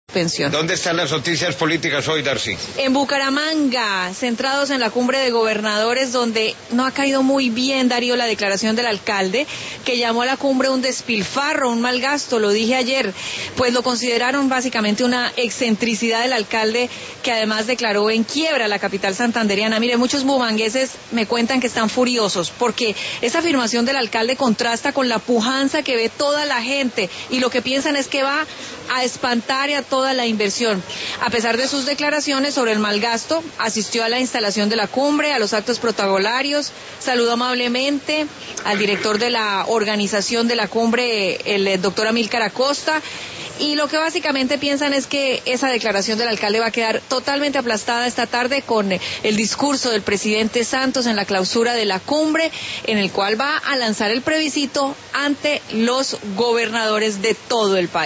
pensión. ¿Dónde están las noticias políticas hoy, Darcy? En Bucaramanga, centrados en la cumbre de gobernadores, donde no ha caído muy bien, Darío, la declaración del alcalde, que llamó a la cumbre un despilfarro, un mal gasto, lo dije ayer, pues lo consideraron básicamente una excentricidad del alcalde, que además declaró en quiebra la capital santandereana. Mire, muchos bumangueses me cuentan que están furiosos, porque esa afirmación del alcalde contrasta con la pujanza que ve toda la gente, y lo que piensan es que va a espantar a toda la inversión. A pesar de sus declaraciones sobre el mal gasto, asistió a la instalación de la cumbre, a los actos protocolarios, saludó amablemente al director de la organización de la cumbre, el doctor Amílcar Acosta, y lo que básicamente piensan es que esa declaración del alcalde va a quedar totalmente aplastada esta tarde con el discurso del presidente Santos en la clausura de la cumbre, en el cual va a lanzar el plebiscito ante los gobernadores de todo el país.